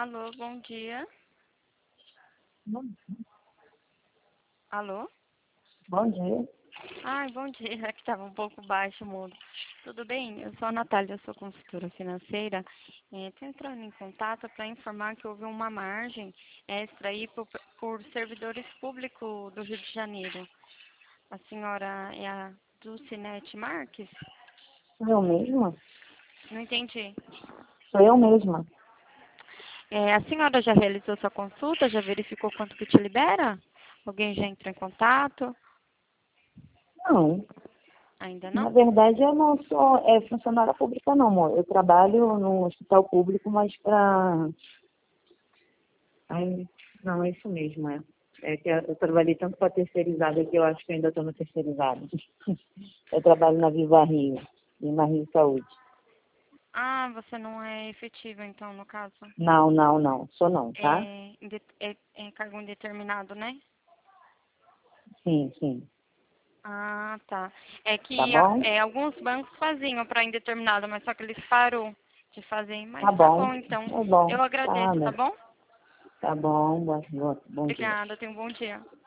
Alô, bom dia. Alô? Bom dia. Ai, bom dia. É que estava um pouco baixo o mundo. Tudo bem? Eu sou a Natália, eu sou consultora financeira. Estou entrando em contato para informar que houve uma margem extra aí por servidores públicos do Rio de Janeiro. A senhora é a Dulcinete Marques? Sou eu mesma? Não entendi. Sou eu mesma. A senhora já realizou sua consulta? Já verificou quanto que te libera? Alguém já entrou em contato? Não. Ainda Na não? verdade, eu não sou funcionária pública, não, amor. Eu trabalho no hospital público, mas para... Ai, não, é isso mesmo, é. É que eu trabalhei tanto para terceirizada que eu acho que eu ainda estou no terceirizado. Eu trabalho na Viva Rio, e na Rio Saúde. Ah, você não é efetiva, então, no caso. Não, não, não. Sou não, tá? É cargo indeterminado, né? Sim, sim. Ah, tá. É Tá que bom? alguns bancos faziam para indeterminado, mas só que eles parou de fazer. Mas Tá tá bom. bom, então. Tá bom. Eu Tá, agradeço, tá né? bom? Tá bom. Bom dia. Obrigada, tenha um bom dia.